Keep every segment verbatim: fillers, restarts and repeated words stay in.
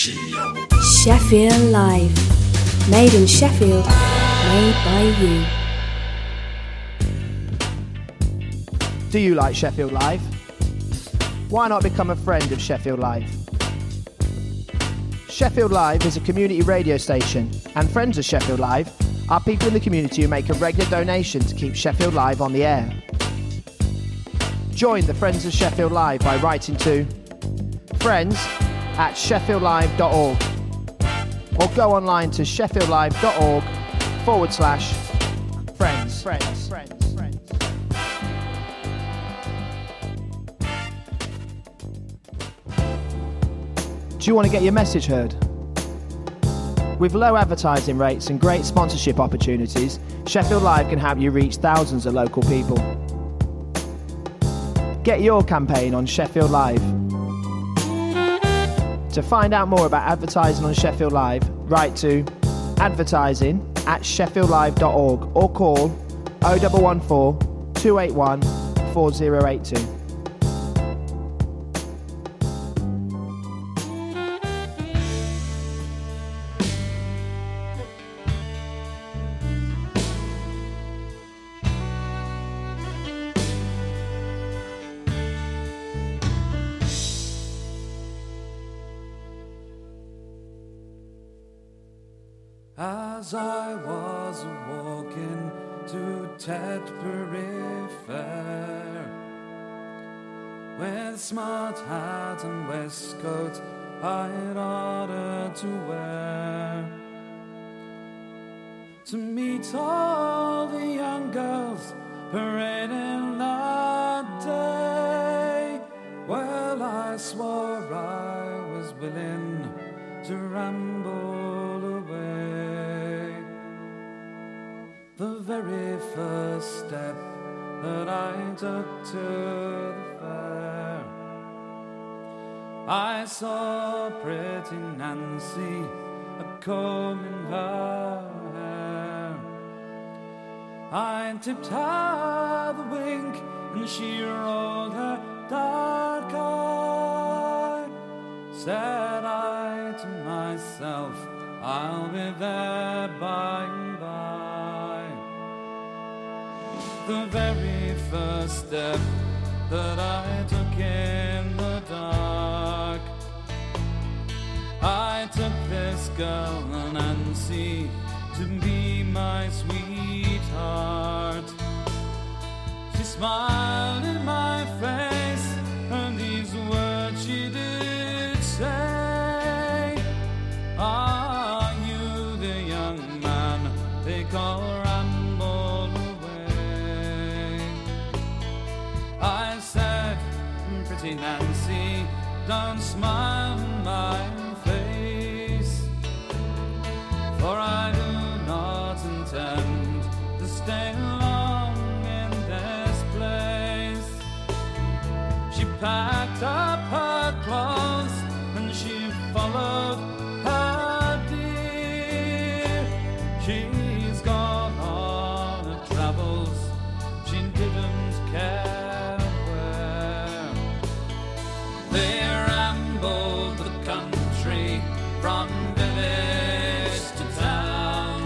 Sheffield Live. Made in Sheffield, made by you. Do you like Sheffield Live? Why not become a friend of Sheffield Live? Sheffield Live is a community radio station, and friends of Sheffield Live are people in the community who make a regular donation to keep Sheffield Live on the air. Join the Friends of Sheffield Live by writing to friends at sheffield live dot org or go online to sheffieldlive.org forward slash friends. Friends. Friends. Friends. Do you want to get your message heard? With low advertising rates and great sponsorship opportunities, Sheffield Live can help you reach thousands of local people. Get your campaign on Sheffield Live. To find out more about advertising on Sheffield Live, write to advertising at sheffield live dot org or call oh one one four, two eight one, four oh eight two. As I was walking to Tetbury Fair, with smart hat and waistcoat I'd ordered to wear, to meet all the young girls parading that day, well, I swore I was willing to ramble away. The very first step that I took to the fair, I saw pretty Nancy a-combing her hair. I tipped her the wink and she rolled her dark eye. Said I to myself, I'll be there by and by. The very first step that I took in the dark, I took this girl, Nancy, to be my sweetheart. She smiled in my face, and these words she did say, are you the young man they call Ramble Away? I said, pretty Nancy, don't smile in my face, for I do not intend to stay long in this place. She packed up her clothes and she followed her dear. She's gone on her travels, she didn't care where. They rambled the country from village to town.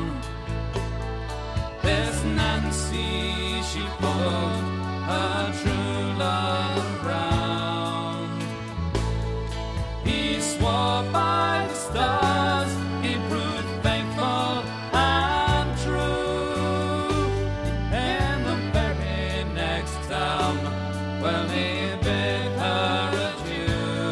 This Nancy, she followed her true love around. He swore by the stars, he proved faithful and true. In the very next town, well, he bid her adieu.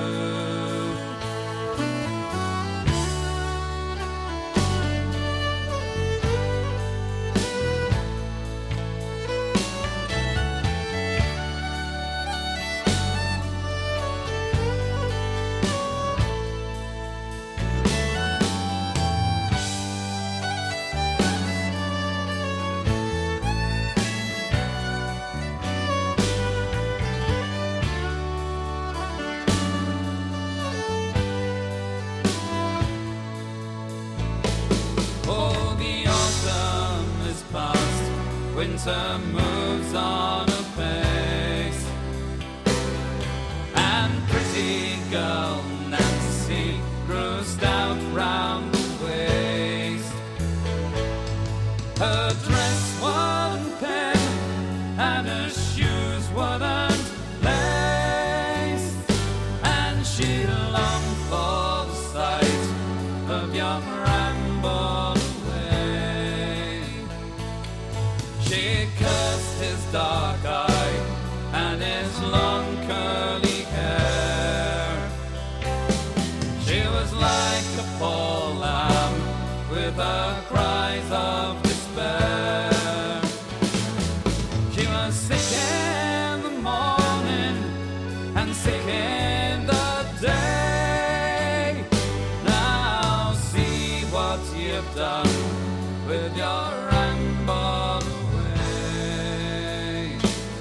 Oh, the autumn is past, winter moves on apace, and pretty girl Nancy grew like a poor lamb with her cries of despair. She was sick in the morning and sick in the day. Now see what you've done with your ramble away.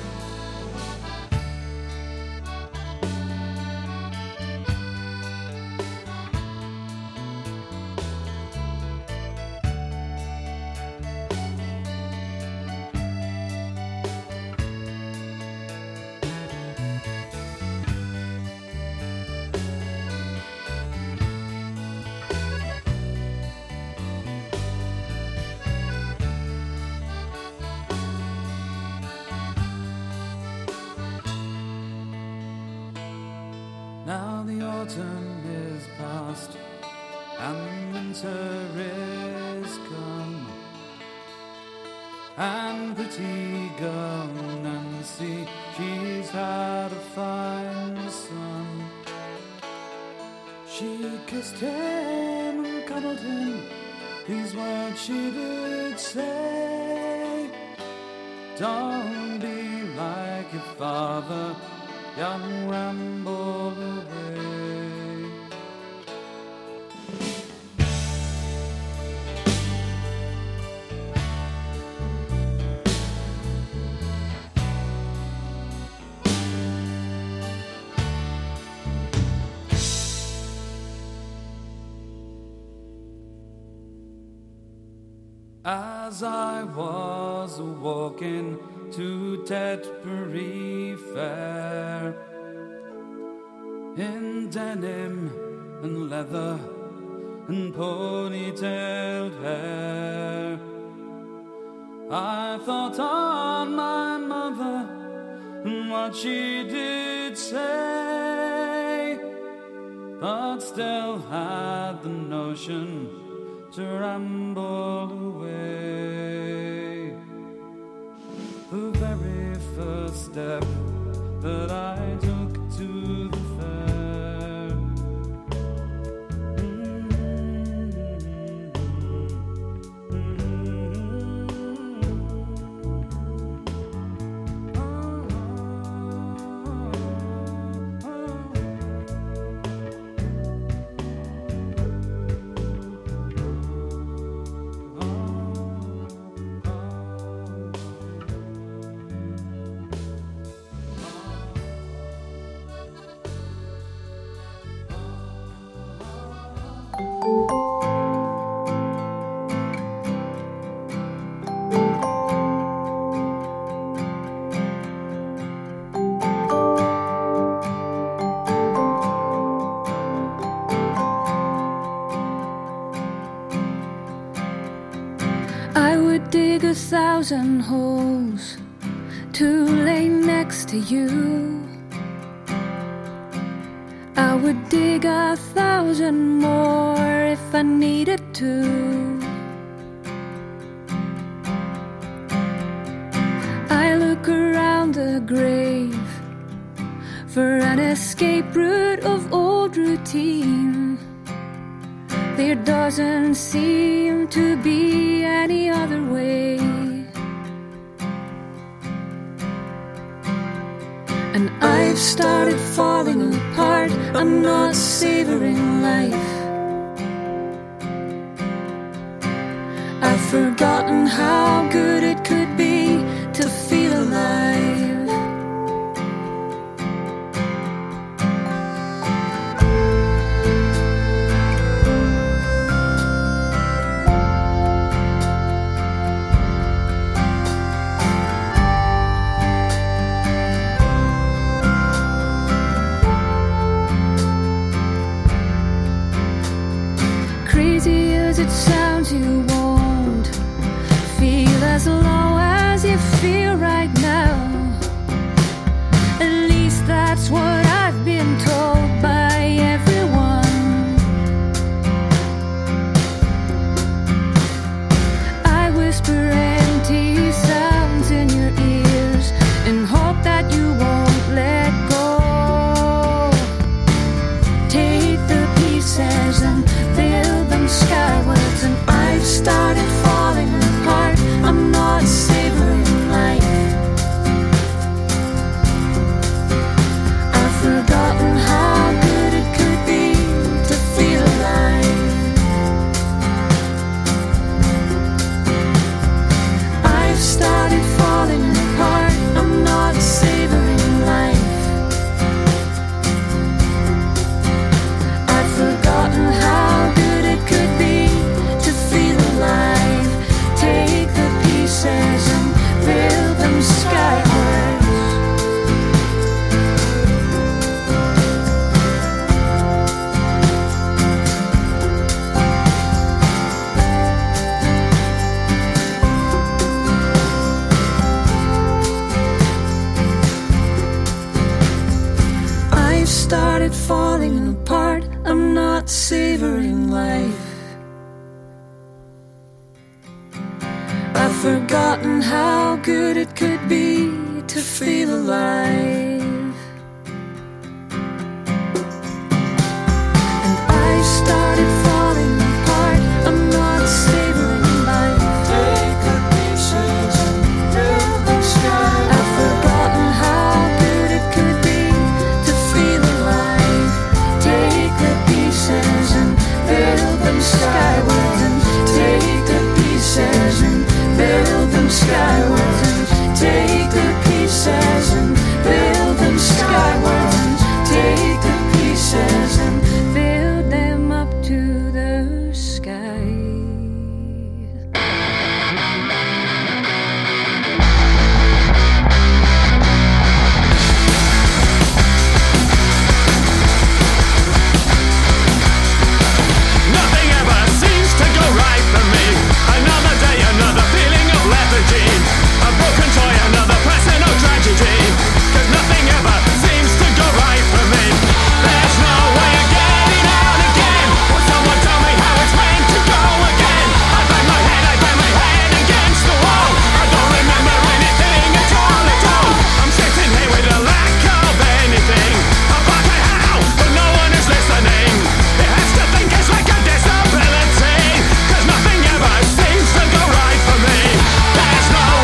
Now the autumn is past and winter is come, and pretty girl Nancy, she's had a fine son. She kissed him and cuddled him, these words she did say: don't be like your father, young ramble away. As I was walking to Tetbury Fair, in denim and leather and ponytailed hair, I thought on my mother and what she did say, but still had the notion to ramble away. The very first step that I took to the fair, I would dig a thousand holes to lay next to you. I would dig a thousand more if I needed to. I look around the grave for an escape route of old routine. There doesn't seem to be any other way. And I've started falling apart, I'm not savoring life. I've forgotten how good it could be to feel alive. Crazy as it sounds, you won't feel as low as you feel right now. At least that's what I've been told by everyone. I whisper empty sounds in your ears and hope that you won't let go. Take the pieces and build them skywards. And I've started falling apart. I'm not savoring life. I've forgotten how good it could be to feel alive. I've started falling apart. I'm not savoring life. I've forgotten how good it could be to feel alive. Take the pieces and build them skywards. I've started falling apart. I'm not savoring life. I've forgotten how good it could be to feel alive. And I started falling apart. I'm not savoring life. Take the pieces and build them skywards. I've forgotten how good it could be to feel alive. Take the pieces and build them skywards. And take the pieces and build them skywards. And take the pieces and build them skywards. And take the pieces and build them up to the sky. Nothing ever seems to go right for me. Another day, another feeling of lethargy. A broken toy, another personal tragedy. 'Cause nothing ever seems to go right for me. There's no way of getting out again. Will someone tell me how it's meant to go again? I bang my head, I bang my head against the wall. I don't remember anything at all, at all. I'm sitting here with a lack of anything. I'm fucking how, but no one is listening. It has to think it's like a disability. 'Cause nothing ever seems to go right for me. There's no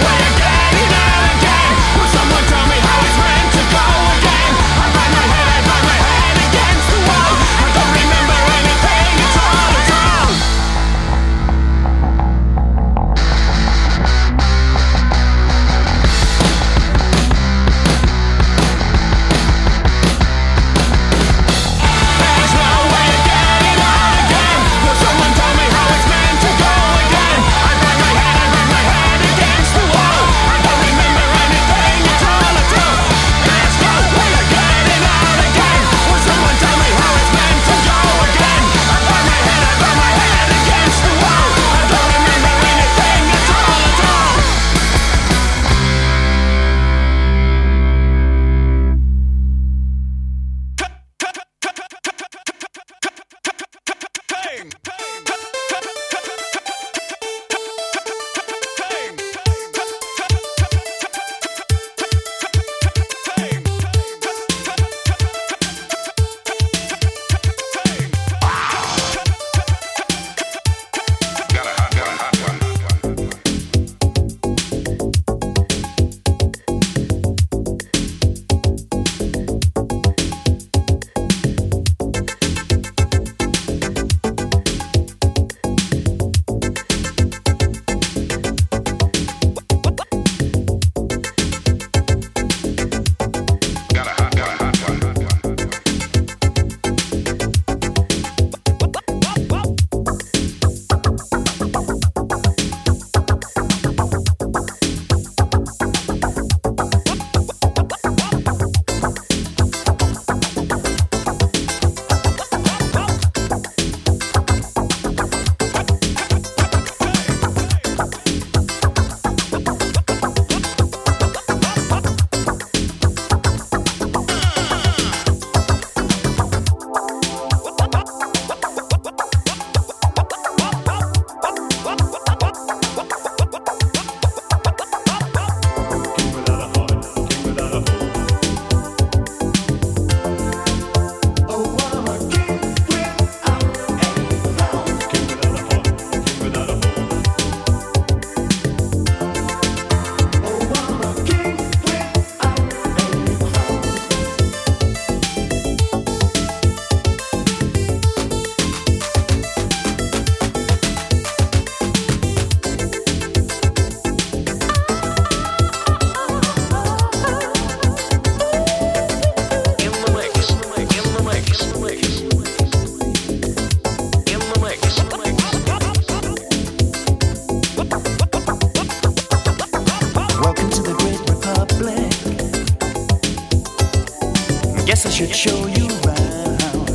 should show you round.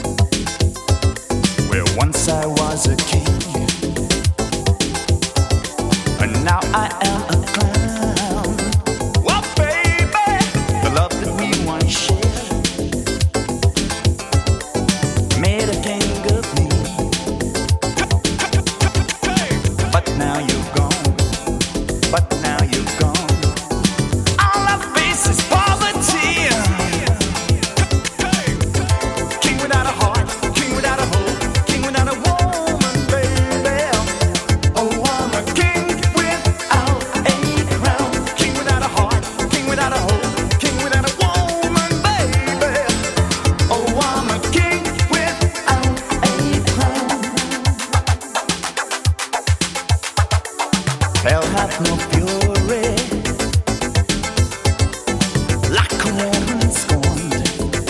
Where once I was a king, and now I am a clown. Well, baby, the love that we once shared made a king of me. But now you're gone. But now you're gone. All I face is poverty. King without a heart, king without a hope, king without a woman, baby. Oh, I'm a king without a crown. King without a heart, king without a hope, king without a woman, baby. Oh, I'm a king without a crown. Hell hath no fury, like a woman scorned.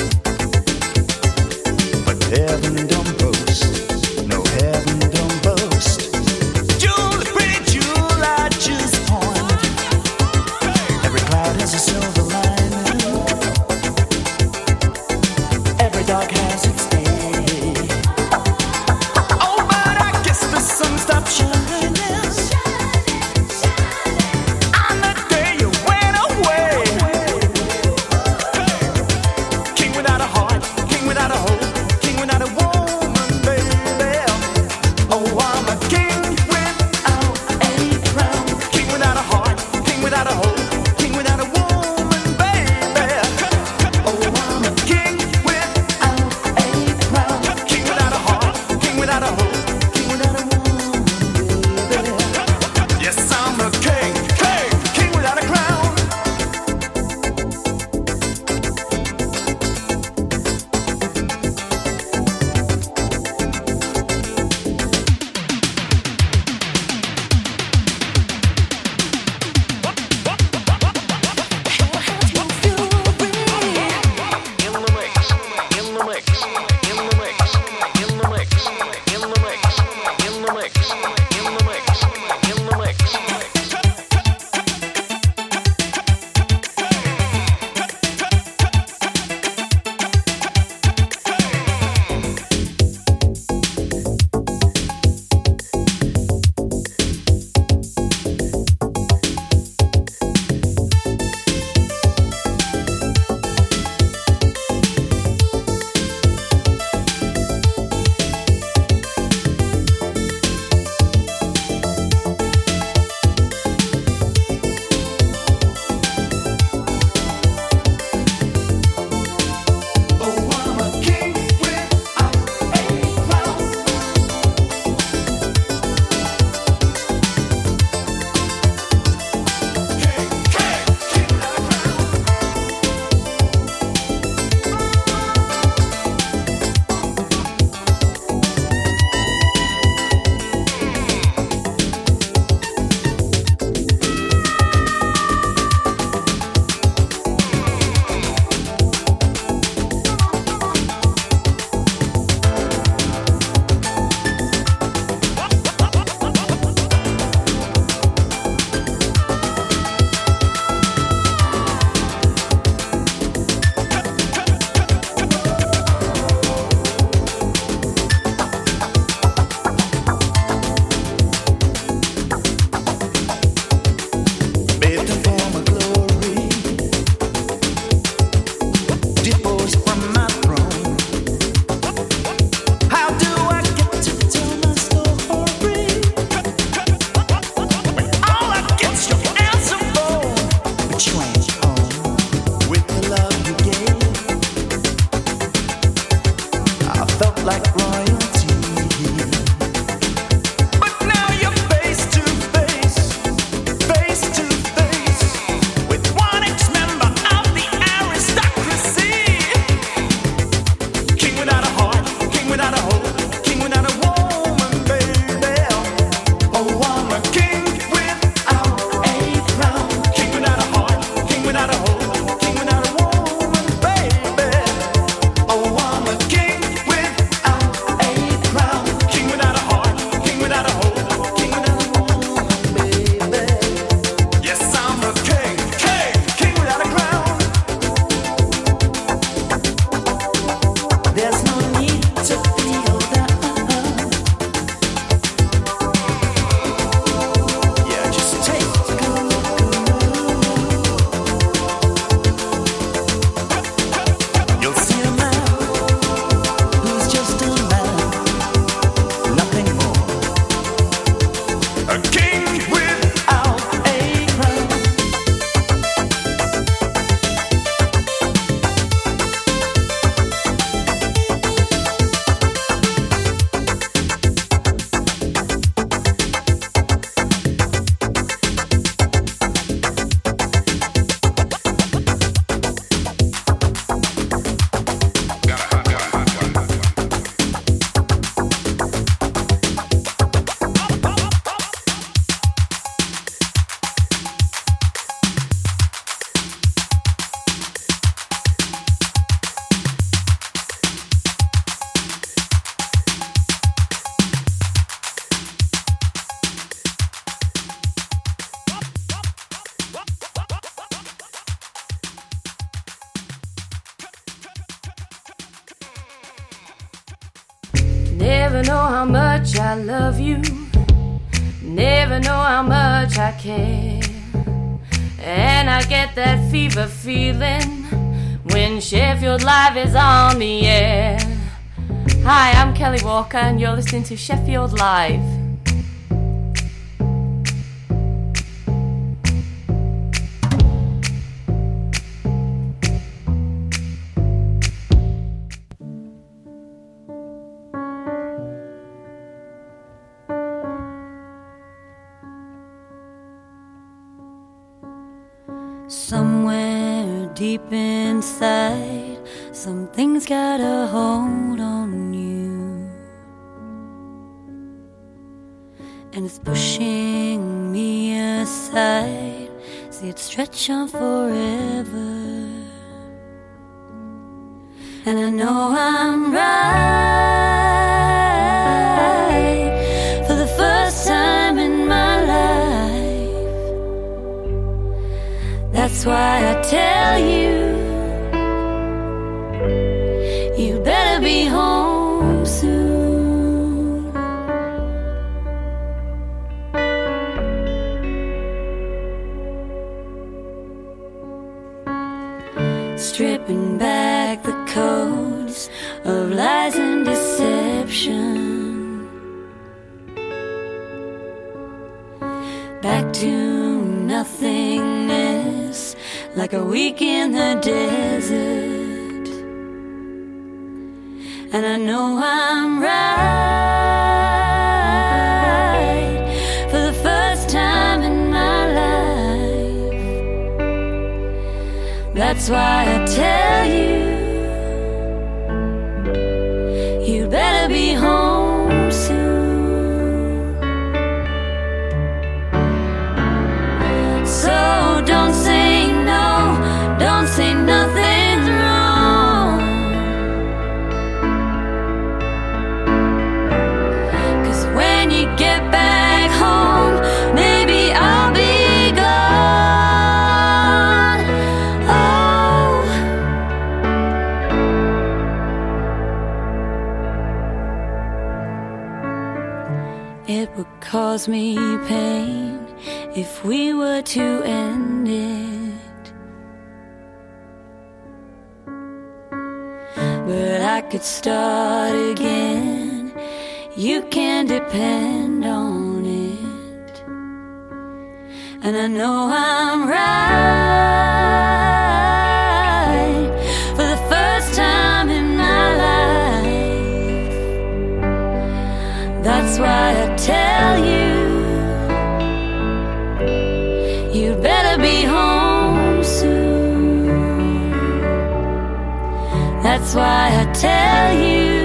But heaven don't boast, no heaven don't boast. Jewel, pretty jewel, I just pawned. Every cloud has a silver lining. Every dog has its day. Oh, but I guess the sun stopped shining Never know how much I love you, never know how much I care. And I get that fever feeling when Sheffield Live is on the air. Hi, I'm Kelly Walker and you're listening to Sheffield Live. Somewhere deep inside, something's got a hold on you, and it's pushing me aside. See it stretch on forever, and I know I'm right for the first time in my life. That's why I tell you, you better be home soon. Stripping back the codes of lies and deception, back to nothingness, like a week in the desert. And I know I'm right for the first time in my life. That's why I tell you, you better be home soon. So don't say no, don't say nothing's wrong, 'cause when you get back home, maybe I'll be gone. Oh, it would cause me pain if we were to end it, but I could start again. You can depend on it, and I know I'm right for the first time in my life. That's why I tell you, you better be home soon. That's why I tell you,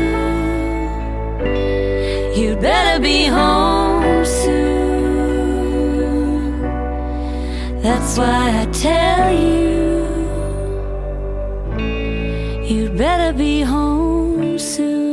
you better be home soon. That's why I tell you, you better be home soon.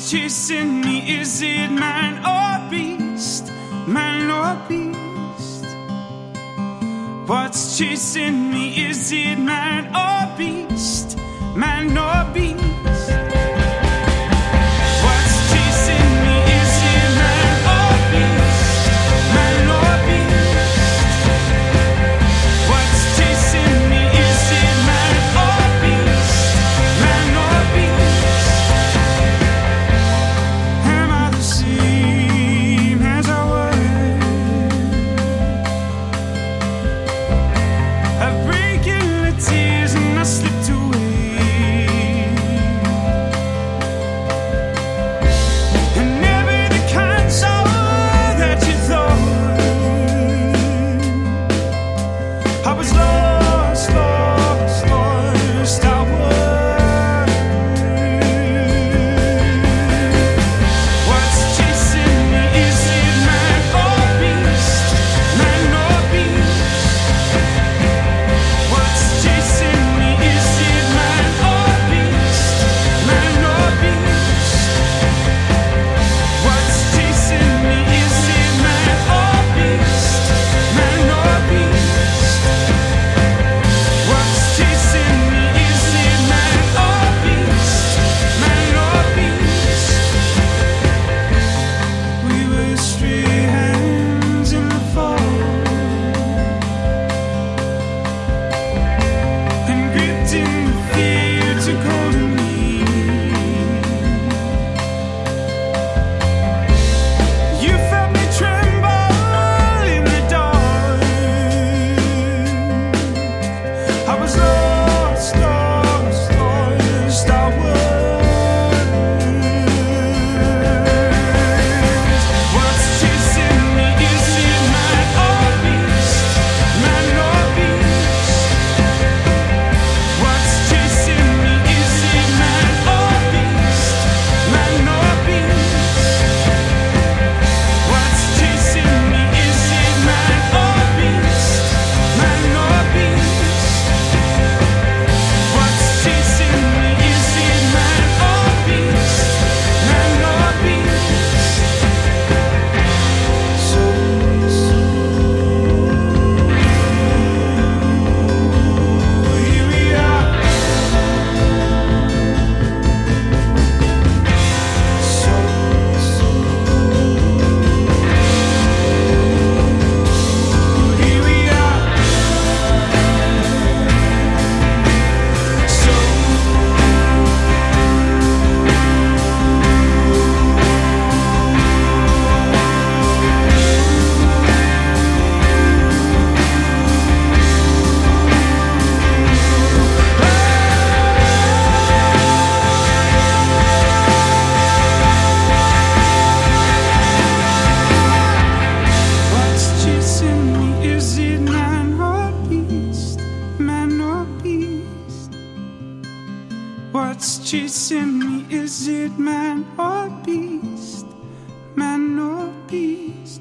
What's chasing me? Is it man or beast? Man or beast? What's chasing me? Is it man or beast? Man or beast? What's chasing me? Is it man or beast? Man or beast? What's chasing me? Is it man or beast? Man or beast? Am I the same as I was? I've breaking the tears and I slipped away. And never the kind soul that you thought. I was lost, lost, lost, I was. What's chasing me? Is it man or beast? Man or beast? What's chasing me? Is it man or beast? Man or beast? What's chasing me? Is it man or beast? Man or beast? What's chasing me? Is it man or beast? Man or beast? We were stray hands in the fall, and gripped in the fear took hold of me. You felt me tremble in the dark. I was lost, lost, lost, I was. What's chasing me? Is it man or beast? Man or beast? What's chasing me? Is it man or beast? Man or beast? What's chasing me? Is it man or beast? Man or beast? What's chasing me? Is it man or beast? Man or beast? So, here we are. So, here we are. So, what's chasing me? Is it man or beast? Man or beast? What's chasing me? Is it man or beast? Man or beast?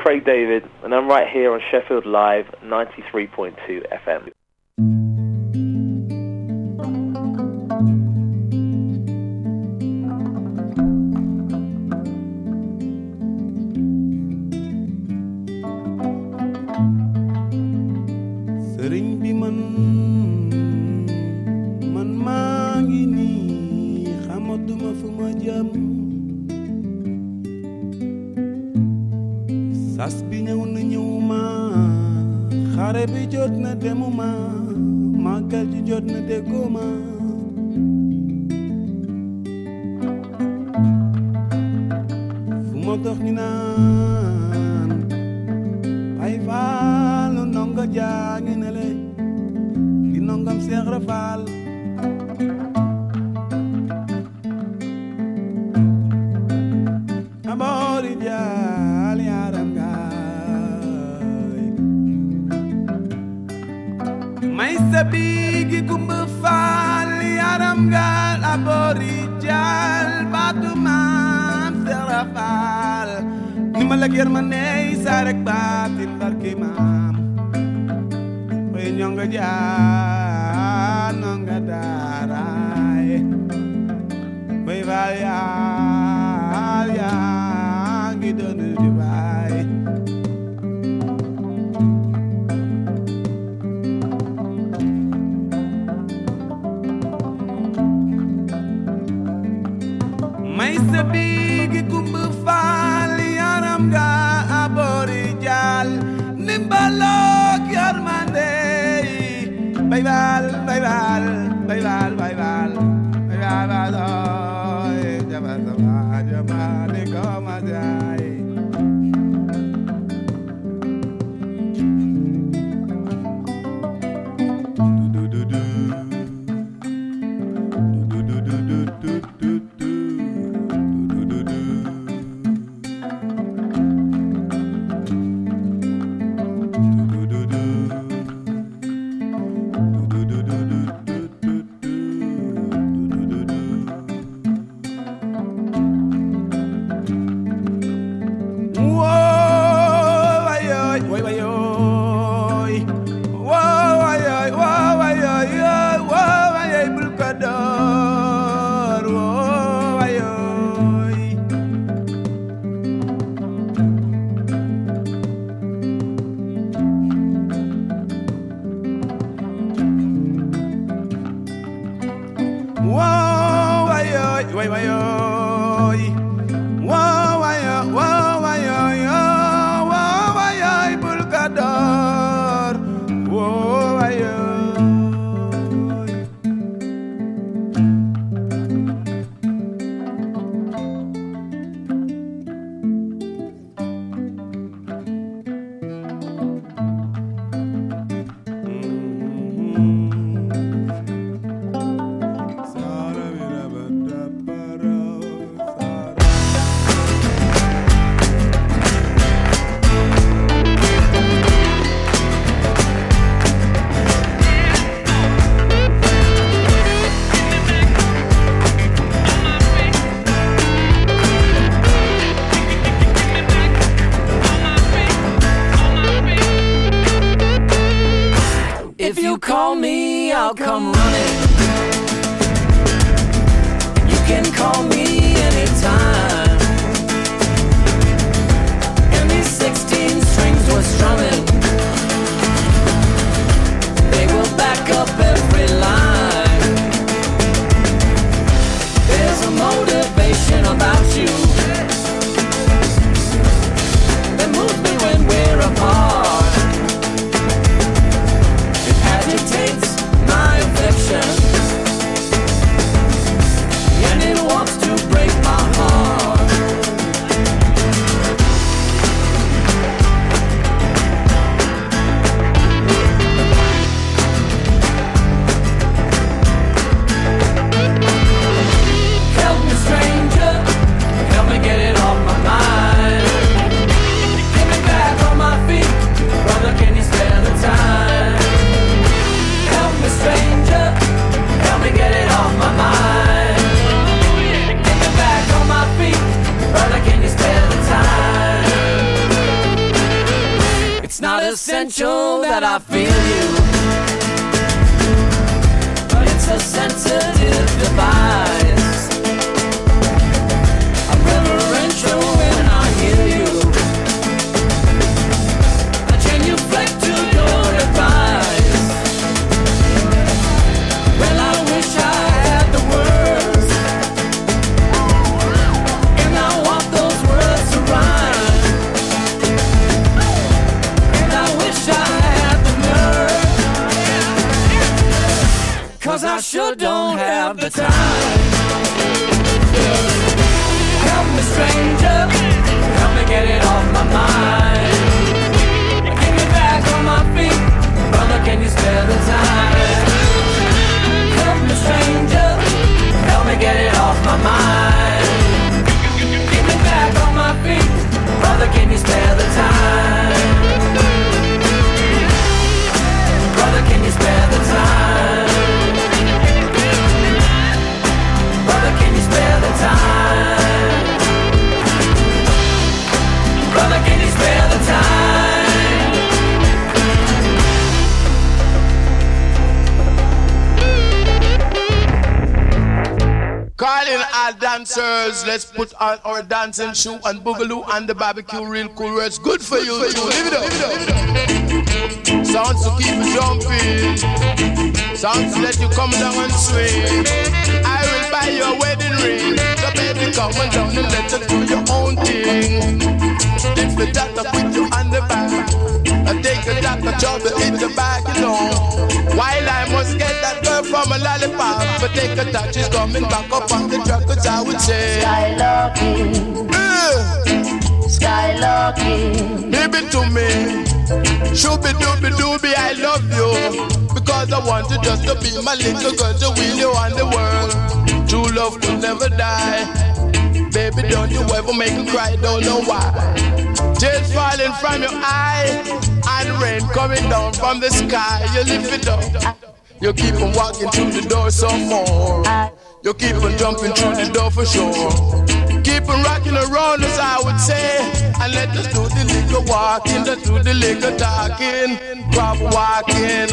Craig David, and I'm right here on Sheffield Live ninety-three point two F M. Sëriñ bi man man maa ngi nii xamatuma fu ma jëm sas bi ñëw na ñëw ma xare bi jot na demuma màggal ji jot na dégguma fu ma dox ñu naan ay faalu ndongo jaa ngi ne le di ndongam Seex Ra Faal aboori jaal yaaram gaay may sabigi kumba faal yaaram gaal aboori jaal baatu maam Seex Ra Faal ni ma la ger ma ney saa rek baatin barke maam koy ñonga jaar nonga daaraay bay baal yaal yaa ngi doon di baay may sa biigi kumba faal yaram ga aboori jaal nimbalok yarmande bay baal bay baal bay baal bay baal bay baal bay baal jaba jaba jaba de koma jai du du du du du du du du du If you call me, I'll come running. You can call me anytime. And these sixteen strings were strumming. They will back up every line. There's a motivation about you that moves me when we're apart. Agitates my affection, and it wants to break my heart. essential that I feel you, but it's a sensitive device. I'm reverential when I hear you, a genuflect to your advice. Well, I wish I had the words, and I want those words to rhyme. And I wish I had the nerve, 'cause I sure don't have the time. Help me, stranger, help me get it off my mind. Get me back on my feet, brother, can you spare the time? Help me, stranger, help me get it off my mind. Get me back on my feet, brother, can you spare the time? Brother, can you spare the time? Brother, can you spare the time? Brother, can you spare the time? Calling all dancers, let's put on our dancing shoe and boogaloo and the barbecue real cool where it's good for you. Live it up. Sounds to keep you jumping, sounds to let you come down and swing. I will buy your wedding ring, so baby come on down and let you do your own thing. If the doctor put you on the back, I take the doctor trouble in the back, you know. While I must get that girl from a lollipop, but take a touch, she's coming back up on the truck, 'cause I would say Skylarking, uh, Skylarking, give it to me. Shooby dooby dooby, I love you, because I want you just to be my little girl, to wheel you on the world. True love will never die. Baby, don't you ever make me cry, don't know why. Tears falling from your eye, and rain coming down from the sky. You lift it up, you keep on walking through the door some more. You keep on jumping through the door for sure. Keep on rocking around us, I would say, and let us do the little walking, let's do the little talking, crab walking,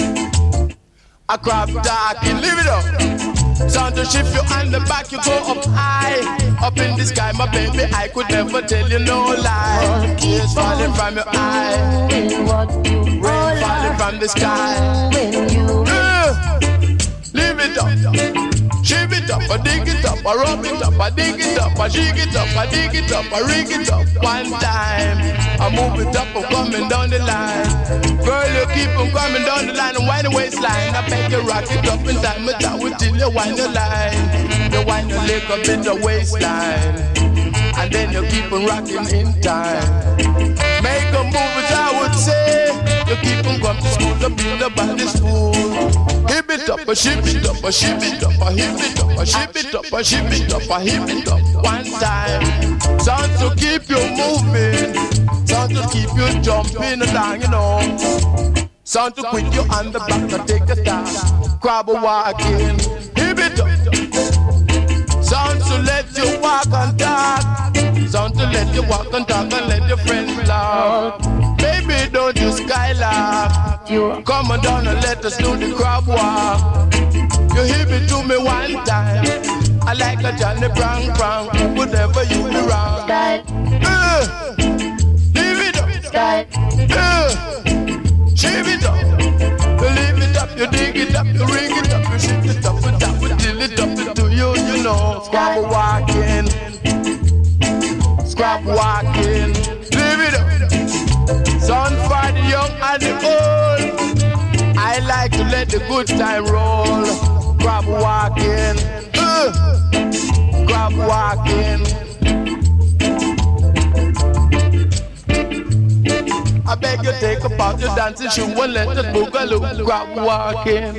a crab talking, live it up. Sound to shift you on the back, you go up high, up in the sky, my baby, I could never tell you no lie. Tears falling from your eye, rain falling from the sky. Uh, live it up. Shiv it up, I dig it up, I rub it up, I dig it up, I shake it up, I dig it up, I rig it up. One time, I move it up, I'm coming down the line. Girl, you keep on coming down the line and wind the waistline. I beg you rock it up in time, but I will till you wind the line. You wind your leg up in the waistline, and then you keep on rocking in time. Make a move, as I would say. You keep on going to school to build the body school. Hip it up, a ship it up, a ship it up, a hip it up, a ship it up, a ship it up, a hip it up. One time, sound to keep you moving, sound to keep you jumping along, you know. Sound to quit you on the back to take a stop, crab walking, hip it up. Sound to let you walk and talk, sound to let you walk and talk and let your friends laugh. Baby, don't you skylark, come on down and let us do the crab walk. You hit me to me one time, I like a Johnny Brown Brown, whatever you be wrong. Uh, leave it up, uh, shiv it up, you leave it up, you dig it up, you ring it up, you shift it up, and tap it, till it up to you, you know. Scrap walking, scrap walking, leave it up. Son for the young and the old, I like to let the good time roll. Crab walking, uh, crab walking. I beg you take about your dancing shoe and let us boogaloo. Crab walking.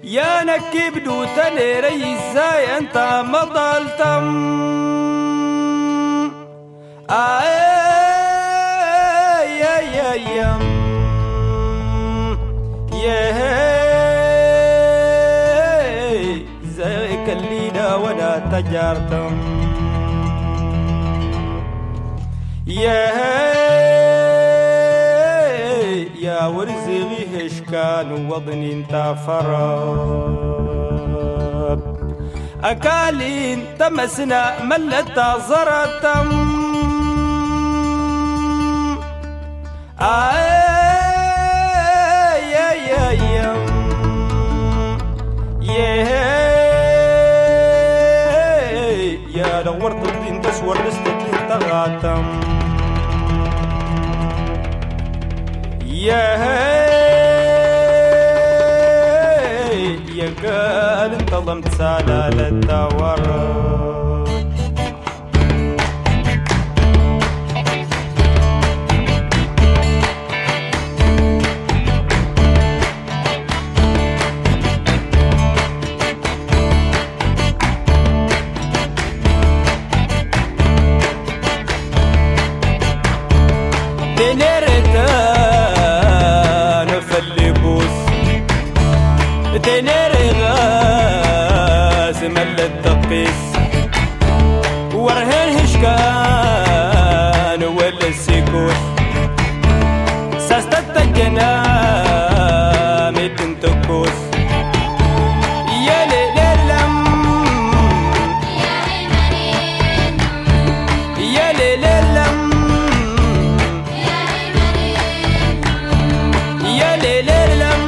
يا نكب دوتني ريزاي انت مضلتم آي يا يا يا يا زيك الليلة وانا تجارتم يا يا ورزقي هشكان وضني انت فراب أكالين تمسنا ملتا زرتم آي يا يا يا يا يا دورت الدين تسور لستين تغاتم يا يا قال انت ضمت سلالة الدورة تنيري غاز ملت تقيس ورهن هشكان ولا السيكوس ساستة الجنام تنتكوس يا ليلم يا ليلم يا ليلم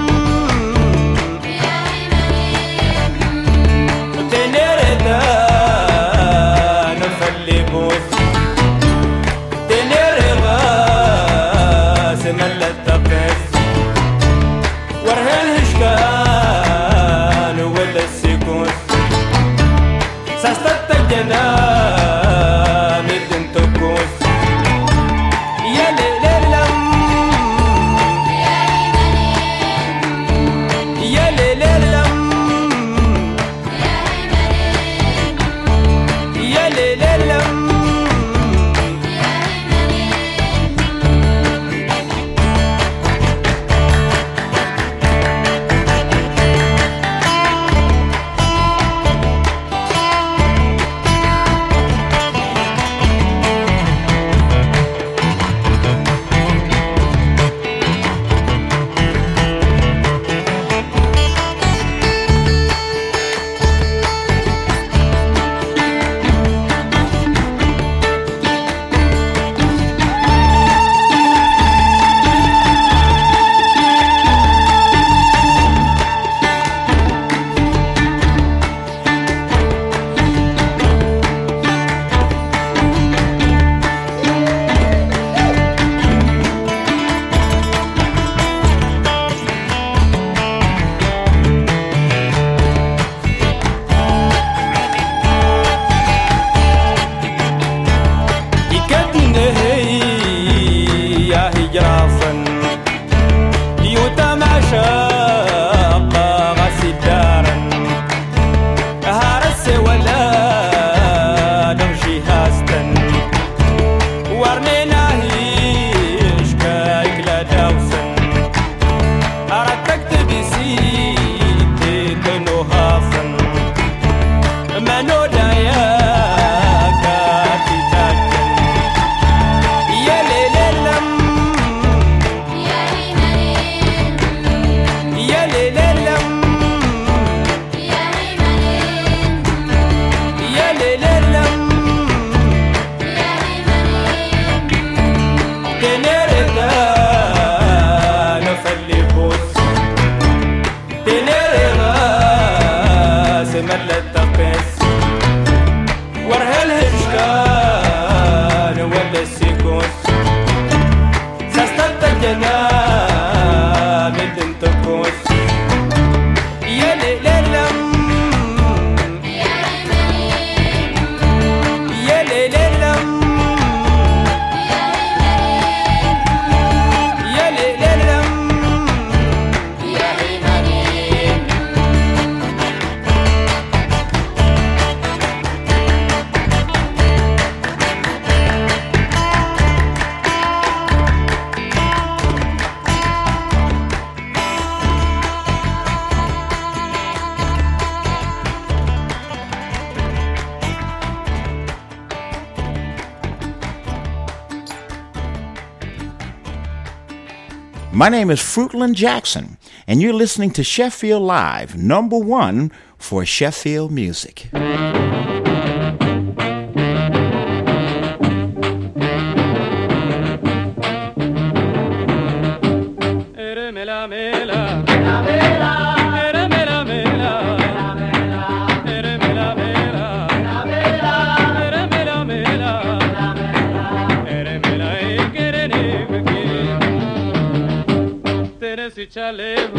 Tener My name is Fruitland Jackson, and you're listening to Sheffield Live, number one for Sheffield music. Chale